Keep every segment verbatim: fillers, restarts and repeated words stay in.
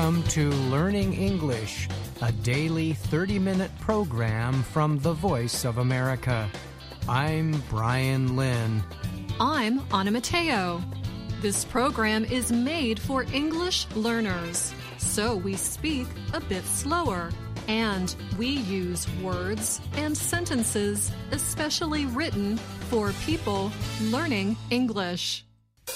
Welcome to Learning English, a daily thirty-minute program from the Voice of America. I'm Brian Lynn. I'm Anna Mateo. This program is made for English learners, so we speak a bit slower, and we use words and sentences especially written for people learning English.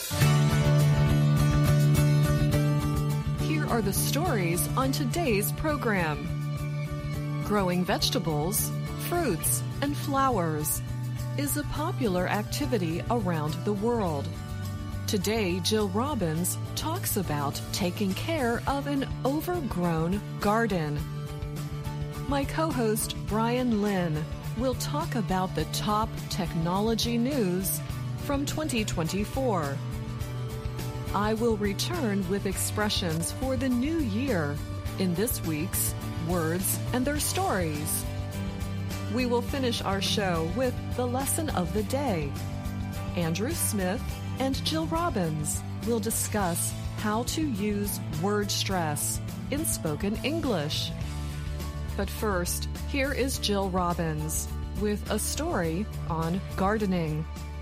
Here are the stories on today's program. Growing vegetables, fruits, and flowers is a popular activity around the world. Today, Jill Robbins talks about taking care of an overgrown garden. My co-host, Brian Lynn, will talk about the top technology news from twenty twenty-four. I will return with expressions for the new year in this week's Words and Their Stories. We will finish our show with the lesson of the day. Andrew Smith and Jill Robbins will discuss how to use word stress in spoken English. But first, here is Jill Robbins with a story on gardening.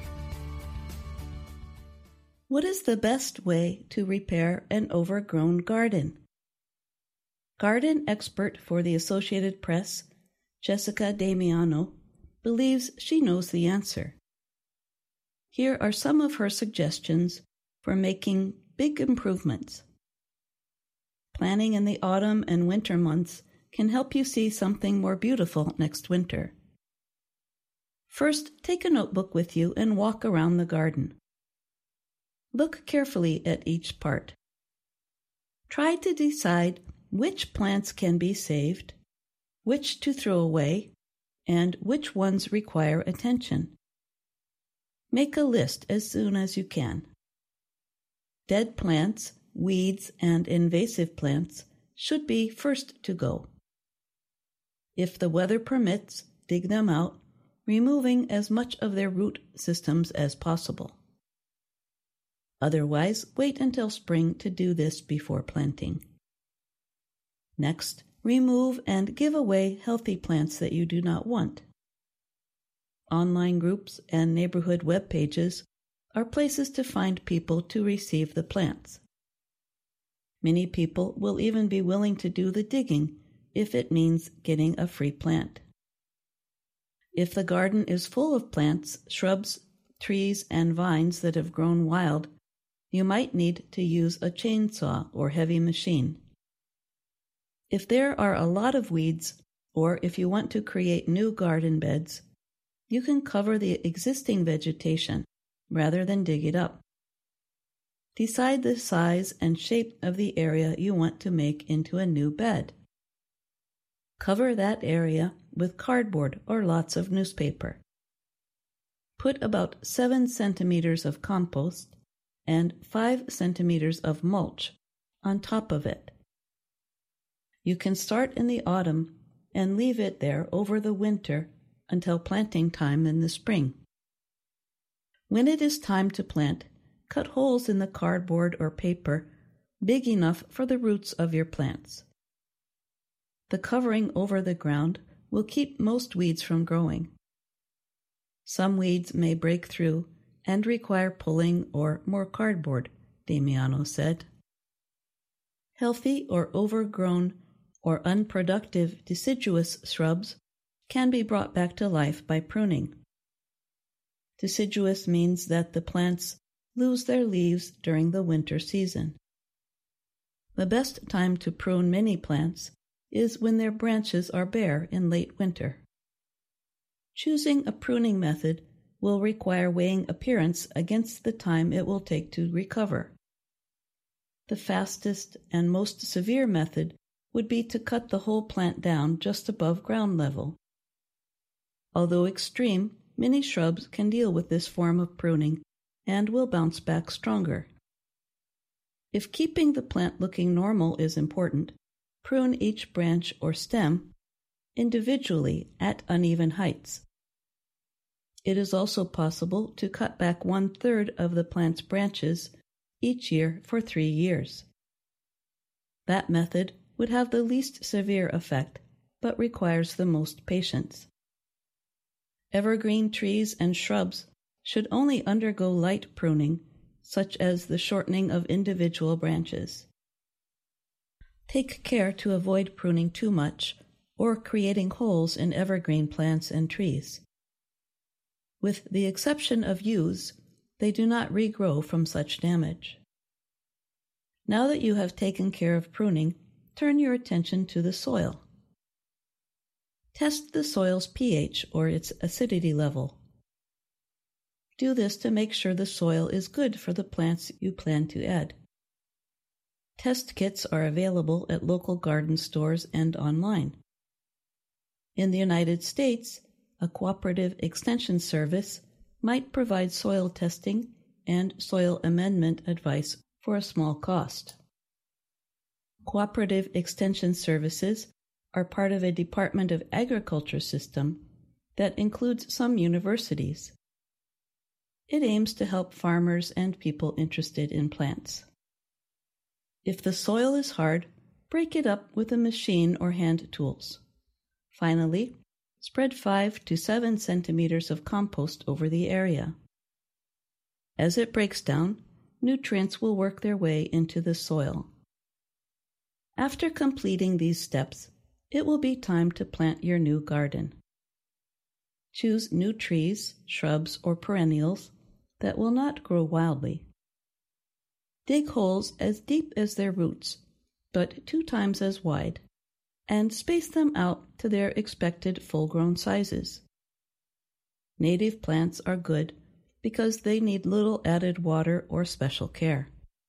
What is the best way to repair an overgrown garden? Garden expert for the Associated Press, Jessica Damiano, believes she knows the answer. Here are some of her suggestions for making big improvements. Planning in the autumn and winter months can help you see something more beautiful next winter. First, take a notebook with you and walk around the garden. Look carefully at each part. Try to decide which plants can be saved, which to throw away, and which ones require attention. Make a list as soon as you can. Dead plants, weeds, and invasive plants should be first to go. If the weather permits, dig them out, removing as much of their root systems as possible. Otherwise, wait until spring to do this before planting. Next, remove and give away healthy plants that you do not want. Online groups and neighborhood web pages are places to find people to receive the plants. Many people will even be willing to do the digging if it means getting a free plant. If the garden is full of plants, shrubs, trees, and vines that have grown wild, you might need to use a chainsaw or heavy machine. If there are a lot of weeds, or if you want to create new garden beds, you can cover the existing vegetation rather than dig it up. Decide the size and shape of the area you want to make into a new bed. Cover that area with cardboard or lots of newspaper. Put about seven centimeters of compost and five centimeters of mulch on top of it. You can start in the autumn and leave it there over the winter until planting time in the spring. When it is time to plant, cut holes in the cardboard or paper big enough for the roots of your plants. The covering over the ground will keep most weeds from growing. Some weeds may break through and require pulling or more cardboard, Damiano said. Healthy or overgrown or unproductive deciduous shrubs can be brought back to life by pruning. Deciduous means that the plants lose their leaves during the winter season. The best time to prune many plants is when their branches are bare in late winter. Choosing a pruning method will require weighing appearance against the time it will take to recover. The fastest and most severe method would be to cut the whole plant down just above ground level. Although extreme, many shrubs can deal with this form of pruning and will bounce back stronger. If keeping the plant looking normal is important, prune each branch or stem individually at uneven heights. It is also possible to cut back one-third of the plant's branches each year for three years. That method would have the least severe effect, but requires the most patience. Evergreen trees and shrubs should only undergo light pruning, such as the shortening of individual branches. Take care to avoid pruning too much or creating holes in evergreen plants and trees. With the exception of yews, they do not regrow from such damage. Now that you have taken care of pruning, turn your attention to the soil. Test the soil's pH or its acidity level. Do this to make sure the soil is good for the plants you plan to add. Test kits are available at local garden stores and online. In the United States, a cooperative extension service might provide soil testing and soil amendment advice for a small cost. Cooperative extension services are part of a Department of Agriculture system that includes some universities. It aims to help farmers and people interested in plants. If the soil is hard, break it up with a machine or hand tools. Finally, spread five to seven centimeters of compost over the area. As it breaks down, nutrients will work their way into the soil. After completing these steps, it will be time to plant your new garden. Choose new trees, shrubs, or perennials that will not grow wildly. Dig holes as deep as their roots, but two times as wide, and space them out to their expected full-grown sizes. Native plants are good because they need little added water or special care.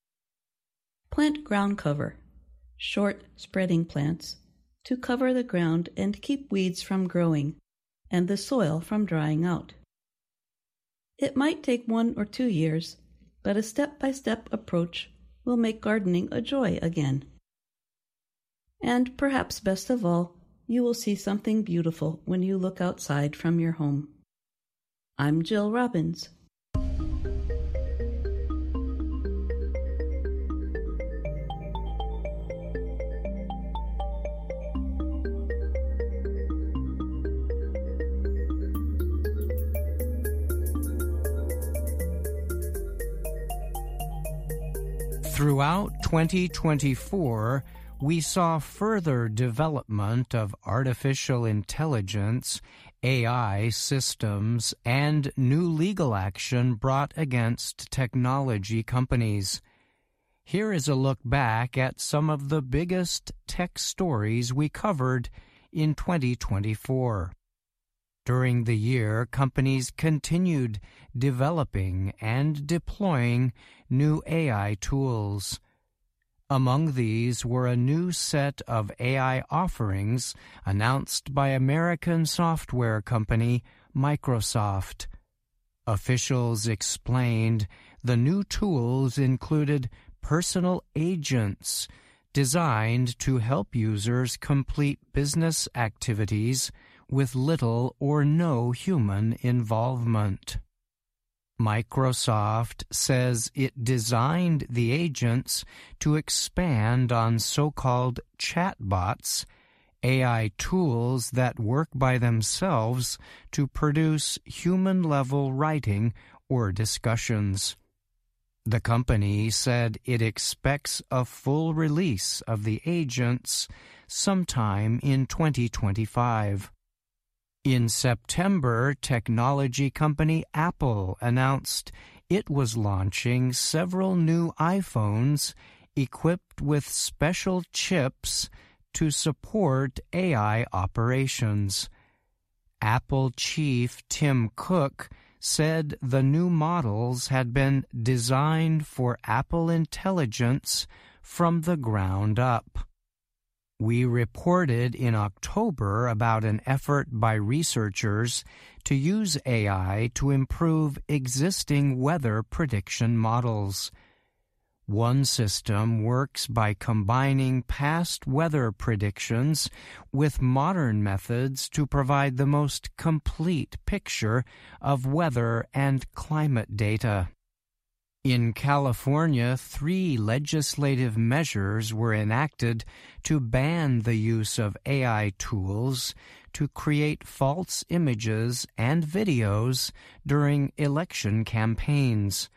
Plant ground cover, short spreading plants, to cover the ground and keep weeds from growing and the soil from drying out. It might take one or two years, but a step-by-step approach will make gardening a joy again. And perhaps best of all, you will see something beautiful when you look outside from your home. I'm Jill Robbins. Throughout twenty twenty-four, we saw further development of artificial intelligence, A I systems, and new legal action brought against technology companies. Here is a look back at some of the biggest tech stories we covered in twenty twenty-four. During the year, companies continued developing and deploying new A I tools. Among these were a new set of A I offerings announced by American software company Microsoft. Officials explained the new tools included personal agents designed to help users complete business activities with little or no human involvement. Microsoft says it designed the agents to expand on so-called chatbots, A I tools that work by themselves to produce human-level writing or discussions. The company said it expects a full release of the agents sometime in twenty twenty-five. In September, technology company Apple announced it was launching several new iPhones equipped with special chips to support A I operations. Apple chief Tim Cook said the new models had been designed for Apple Intelligence from the ground up. We reported in October about an effort by researchers to use A I to improve existing weather prediction models. One system works by combining past weather predictions with modern methods to provide the most complete picture of weather and climate data. In California, three legislative measures were enacted to ban the use of A I tools to create false images and videos during election campaigns.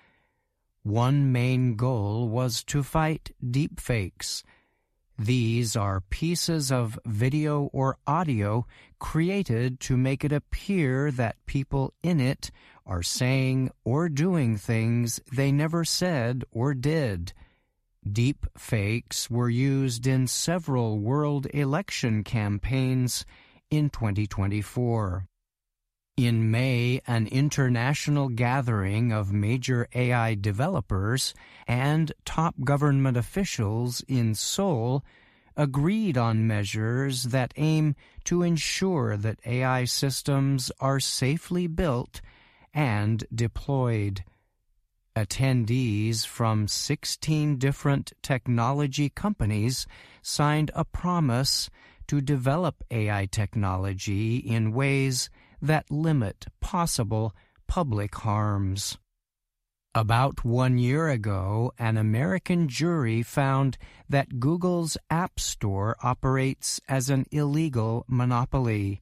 One main goal was to fight deepfakes. These are pieces of video or audio created to make it appear that people in it are saying or doing things they never said or did. Deepfakes were used in several world election campaigns in twenty twenty-four. In May, an international gathering of major A I developers and top government officials in Seoul agreed on measures that aim to ensure that A I systems are safely built and deployed. Attendees from sixteen different technology companies signed a promise to develop A I technology in ways that limit possible public harms. About one year ago, an American jury found that Google's App Store operates as an illegal monopoly.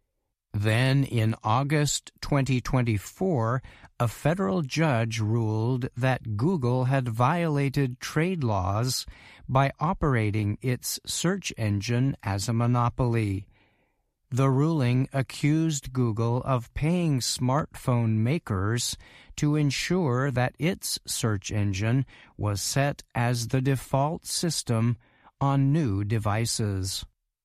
Then, in August twenty twenty-four, a federal judge ruled that Google had violated trade laws by operating its search engine as a monopoly. The ruling accused Google of paying smartphone makers to ensure that its search engine was set as the default system on new devices.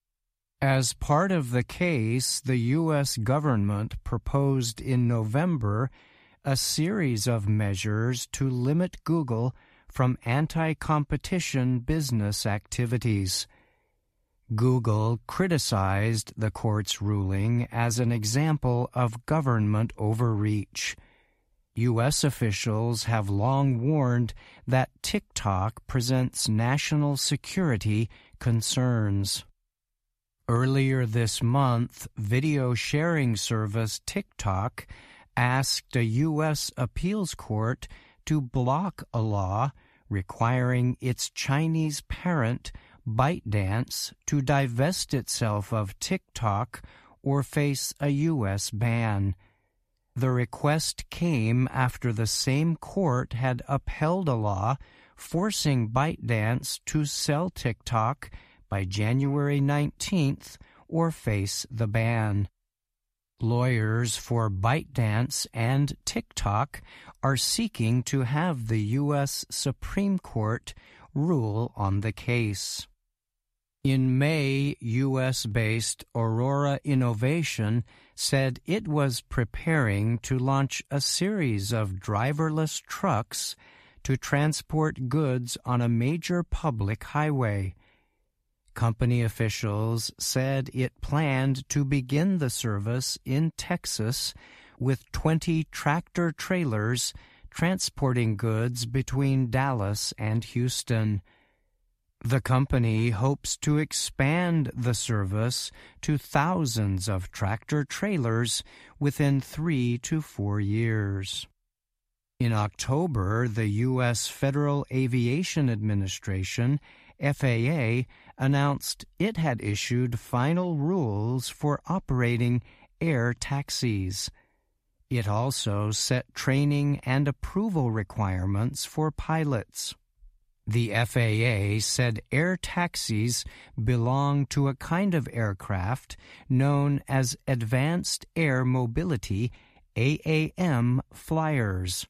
As part of the case, the U S government proposed in November a series of measures to limit Google from anti-competition business activities. Google criticized the court's ruling as an example of government overreach. U S officials have long warned that TikTok presents national security concerns. Earlier this month, video sharing service TikTok asked a U S appeals court to block a law requiring its Chinese parent ByteDance to divest itself of TikTok or face a U S ban. The request came after the same court had upheld a law forcing ByteDance to sell TikTok by January nineteenth or face the ban. Lawyers for ByteDance and TikTok are seeking to have the U S Supreme Court rule on the case. In May, U S-based Aurora Innovation said it was preparing to launch a series of driverless trucks to transport goods on a major public highway. Company officials said it planned to begin the service in Texas with twenty tractor-trailers transporting goods between Dallas and Houston. The company hopes to expand the service to thousands of tractor-trailers within three to four years. In October, the U S Federal Aviation Administration, F A A, announced it had issued final rules for operating air taxis. It also set training and approval requirements for pilots. The F A A said air taxis belong to a kind of aircraft known as Advanced Air Mobility, A A M, flyers.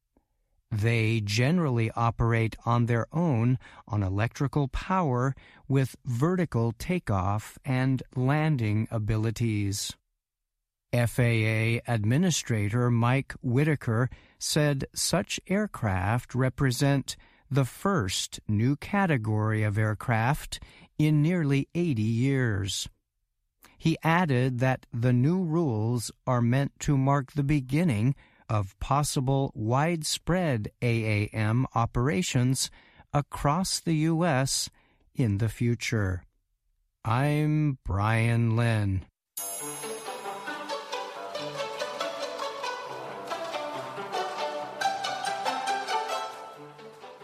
They generally operate on their own on electrical power with vertical takeoff and landing abilities. F A A Administrator Mike Whitaker said such aircraft represent the first new category of aircraft in nearly eighty years. He added that the new rules are meant to mark the beginning of possible widespread A A M operations across the U S in the future. I'm Brian Lynn.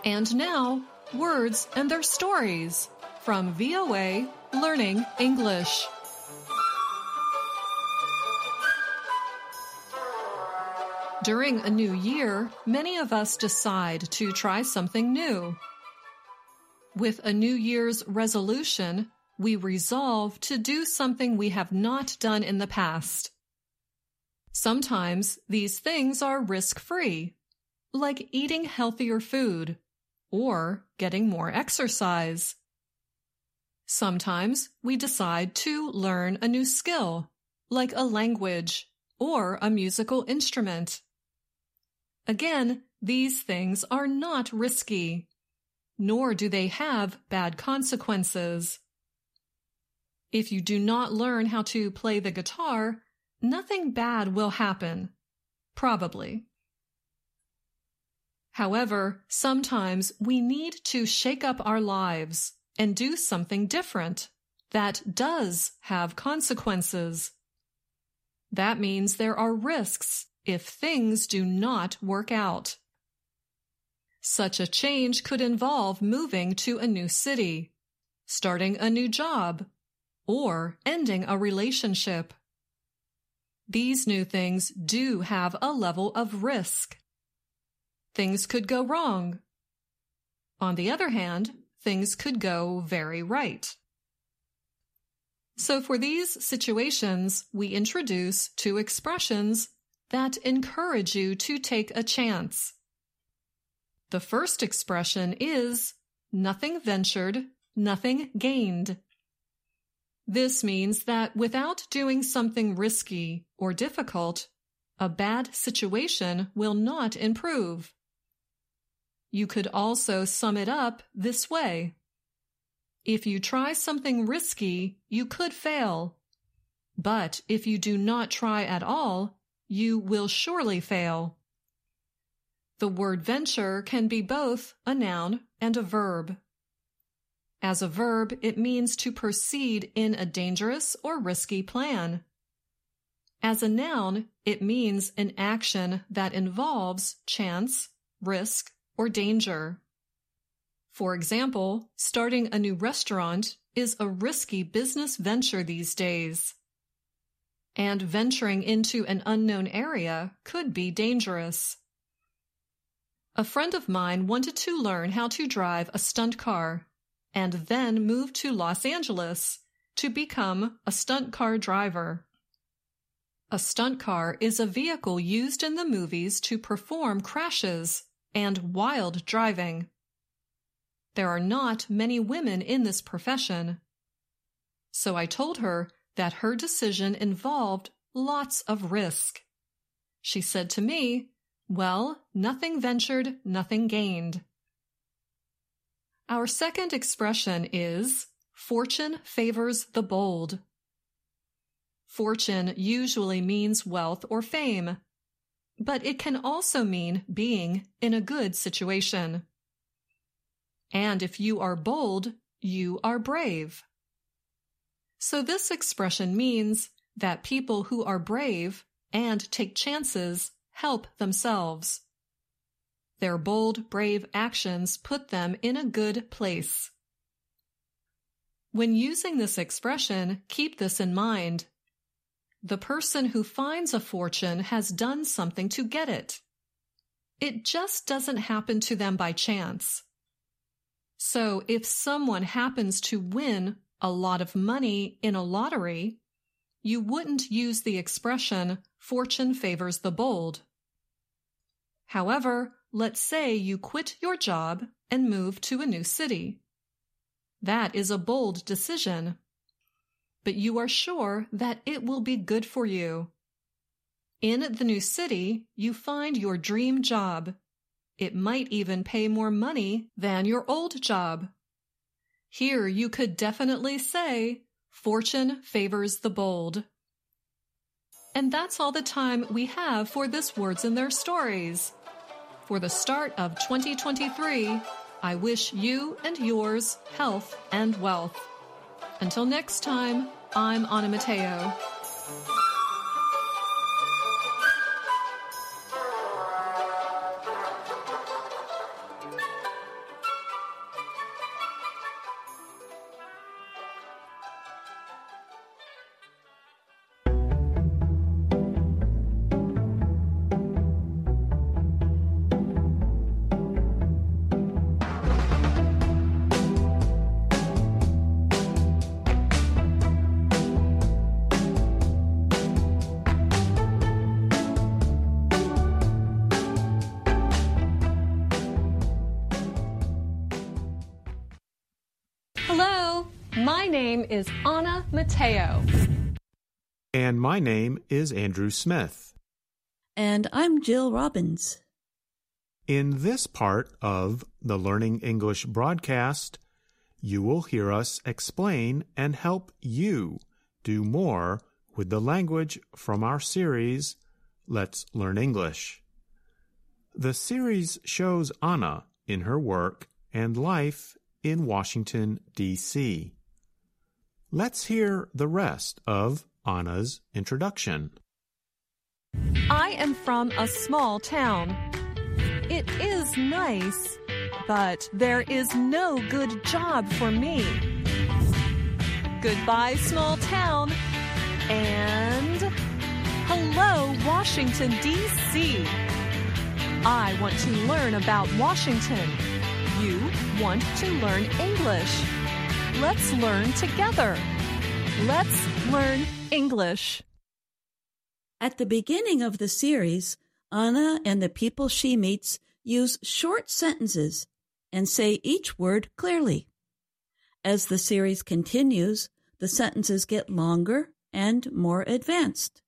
And now, words and their stories from V O A Learning English. During a new year, many of us decide to try something new. With a New Year's resolution, we resolve to do something we have not done in the past. Sometimes these things are risk-free, like eating healthier food or getting more exercise. Sometimes we decide to learn a new skill, like a language or a musical instrument. Again, these things are not risky, nor do they have bad consequences. If you do not learn how to play the guitar, nothing bad will happen, probably. However, sometimes we need to shake up our lives and do something different that does have consequences. That means there are risks if things do not work out. Such a change could involve moving to a new city, starting a new job, or ending a relationship. These new things do have a level of risk. Things could go wrong. On the other hand, things could go very right. So for these situations, we introduce two expressions that encourage you to take a chance. The first expression is, nothing ventured, nothing gained. This means that without doing something risky or difficult, a bad situation will not improve. You could also sum it up this way. If you try something risky, you could fail. But if you do not try at all, you will surely fail. The word venture can be both a noun and a verb. As a verb, it means to proceed in a dangerous or risky plan. As a noun, it means an action that involves chance, risk, or danger. For example, starting a new restaurant is a risky business venture these days. And venturing into an unknown area could be dangerous. A friend of mine wanted to learn how to drive a stunt car and then moved to Los Angeles to become a stunt car driver. A stunt car is a vehicle used in the movies to perform crashes and wild driving. There are not many women in this profession. So I told her that her decision involved lots of risk. She said to me, "Well, nothing ventured, nothing gained." Our second expression is, fortune favors the bold. Fortune usually means wealth or fame, but it can also mean being in a good situation. And if you are bold, you are brave. So this expression means that people who are brave and take chances help themselves. Their bold, brave actions put them in a good place. When using this expression, keep this in mind. The person who finds a fortune has done something to get it. It just doesn't happen to them by chance. So if someone happens to win a lot of money in a lottery, you wouldn't use the expression, fortune favors the bold. However, let's say you quit your job and move to a new city. That is a bold decision, but you are sure that it will be good for you. In the new city, you find your dream job. It might even pay more money than your old job. Here you could definitely say, fortune favors the bold. And that's all the time we have for this Words and Their Stories. For the start of twenty twenty-three, I wish you and yours health and wealth. Until next time, I'm Anna Mateo. My name is Anna Mateo. And my name is Andrew Smith. And I'm Jill Robbins. In this part of the Learning English broadcast, you will hear us explain and help you do more with the language from our series, Let's Learn English. The series shows Anna in her work and life in Washington, D C Let's hear the rest of Anna's introduction. I am from a small town. It is nice, but there is no good job for me. Goodbye, small town. And hello, Washington, D C I want to learn about Washington. You want to learn English. Let's learn together. Let's learn English. At the beginning of the series, Anna and the people she meets use short sentences and say each word clearly. As the series continues, the sentences get longer and more advanced.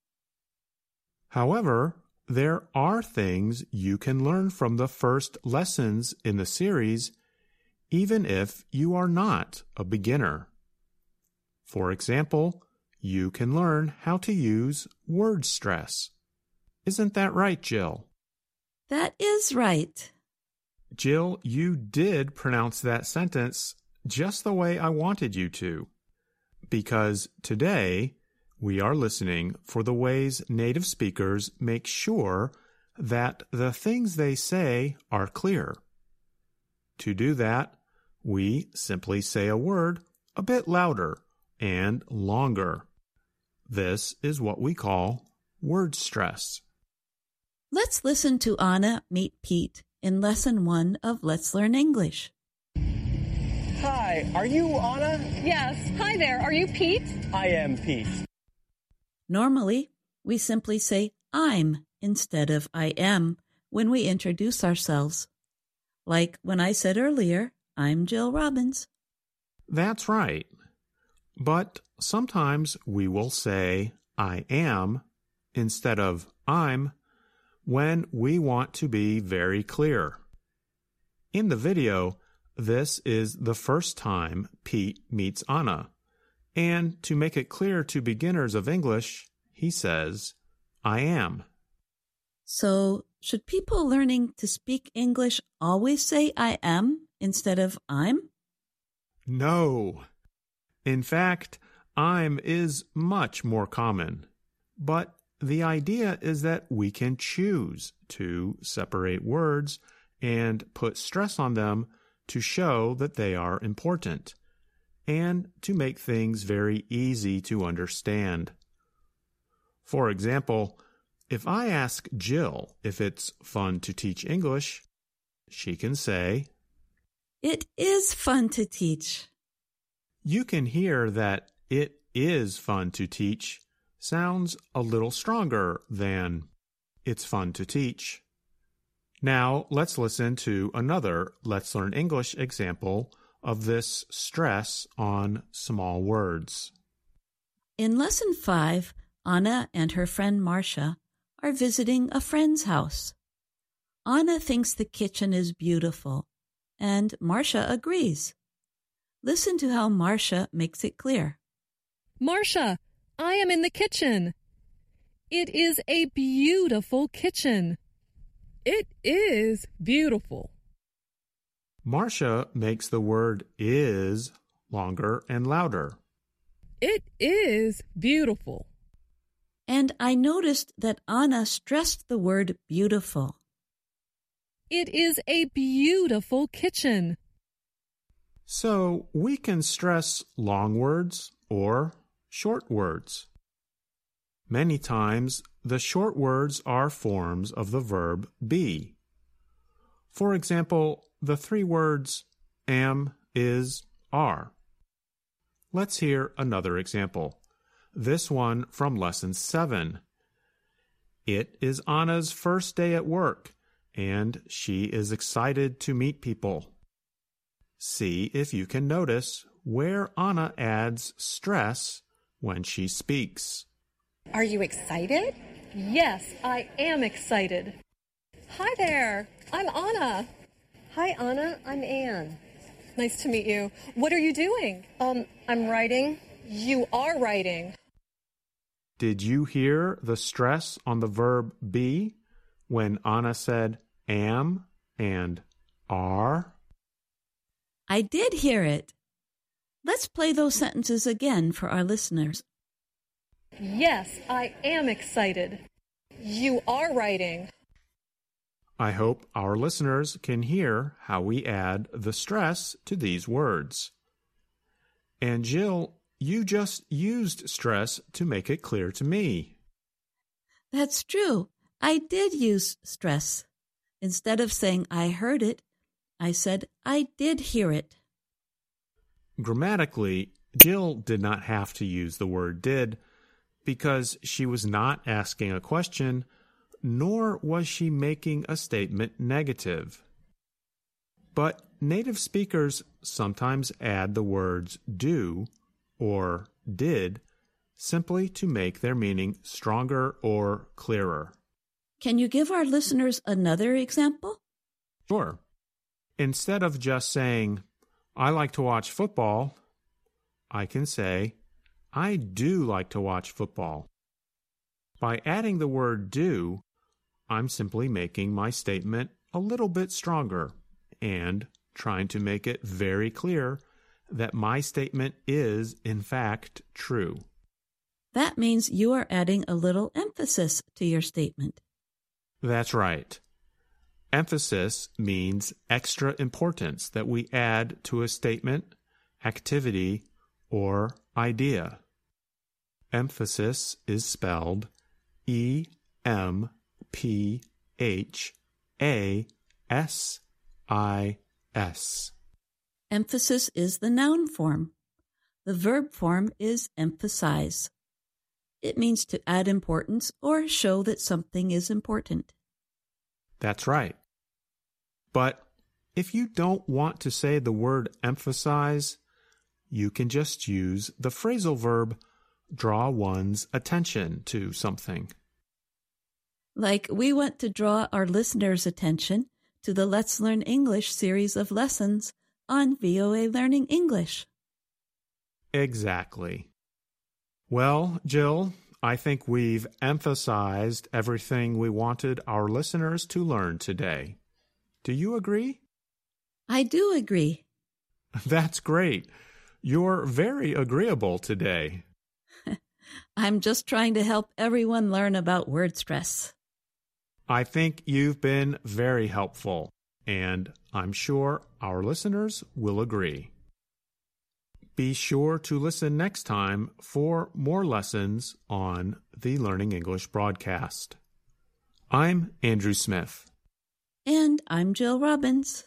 However, there are things you can learn from the first lessons in the series, even if you are not a beginner. For example, you can learn how to use word stress. Isn't that right, Jill? That is right. Jill, you did pronounce that sentence just the way I wanted you to, because today we are listening for the ways native speakers make sure that the things they say are clear. To do that, we simply say a word a bit louder and longer. This is what we call word stress. Let's listen to Anna meet Pete in Lesson one of Let's Learn English. Hi, are you Anna? Yes. Hi there. Are you Pete? I am Pete. Normally, we simply say I'm instead of I am when we introduce ourselves. Like when I said earlier, I'm Jill Robbins. That's right. But sometimes we will say I am instead of I'm when we want to be very clear. In the video, this is the first time Pete meets Anna. And to make it clear to beginners of English, he says, I am. So, should people learning to speak English always say I am instead of I'm? No. In fact, I'm is much more common. But the idea is that we can choose to separate words and put stress on them to show that they are important, and to make things very easy to understand. For example, if I ask Jill if it's fun to teach English, she can say, It is fun to teach. You can hear that it is fun to teach sounds a little stronger than it's fun to teach. Now let's listen to another Let's Learn English example of this stress on small words. In Lesson five, Anna and her friend Marcia are visiting a friend's house. Anna thinks the kitchen is beautiful, and Marcia agrees. Listen to how Marcia makes it clear. Marcia, I am in the kitchen. It is a beautiful kitchen. It is beautiful. Marcia makes the word is longer and louder. It is beautiful. And I noticed that Anna stressed the word beautiful. It is a beautiful kitchen. So we can stress long words or short words. Many times, the short words are forms of the verb be. For example, the three words am, is, are. Let's hear another example. This one from Lesson seven. It is Anna's first day at work, and she is excited to meet people. See if you can notice where Anna adds stress when she speaks. Are you excited? Yes, I am excited. Hi there, I'm Anna. Hi, Anna. I'm Anne. Nice to meet you. What are you doing? Um, I'm writing. You are writing. Did you hear the stress on the verb be when Anna said am and are? I did hear it. Let's play those sentences again for our listeners. Yes, I am excited. You are writing. I hope our listeners can hear how we add the stress to these words. And Jill, you just used stress to make it clear to me. That's true. I did use stress. Instead of saying I heard it, I said I did hear it. Grammatically, Jill did not have to use the word did because she was not asking a question, nor was she making a statement negative. But native speakers sometimes add the words do or did simply to make their meaning stronger or clearer. Can you give our listeners another example? Sure. Instead of just saying, I like to watch football, I can say, I do like to watch football. By adding the word do, I'm simply making my statement a little bit stronger and trying to make it very clear that my statement is, in fact, true. That means you are adding a little emphasis to your statement. That's right. Emphasis means extra importance that we add to a statement, activity, or idea. Emphasis is spelled E M P H A S I S. Emphasis is the noun form. The verb form is emphasize. It means to add importance or show that something is important. That's right. But if you don't want to say the word emphasize, you can just use the phrasal verb draw one's attention to something. Like we want to draw our listeners' attention to the Let's Learn English series of lessons on V O A Learning English. Exactly. Well, Jill, I think we've emphasized everything we wanted our listeners to learn today. Do you agree? I do agree. That's great. You're very agreeable today. I'm just trying to help everyone learn about word stress. I think you've been very helpful, and I'm sure our listeners will agree. Be sure to listen next time for more lessons on the Learning English broadcast. I'm Andrew Smith. And I'm Jill Robbins.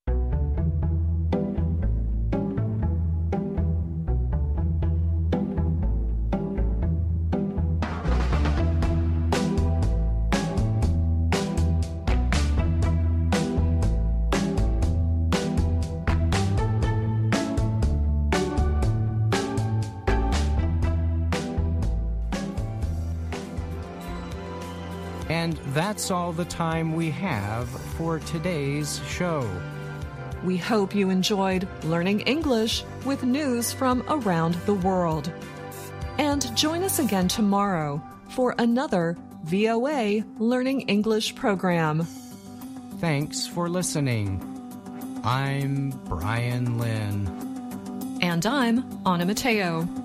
And that's all the time we have for today's show. We hope you enjoyed learning English with news from around the world. And join us again tomorrow for another V O A Learning English program. Thanks for listening. I'm Brian Lynn. And I'm Anna Mateo.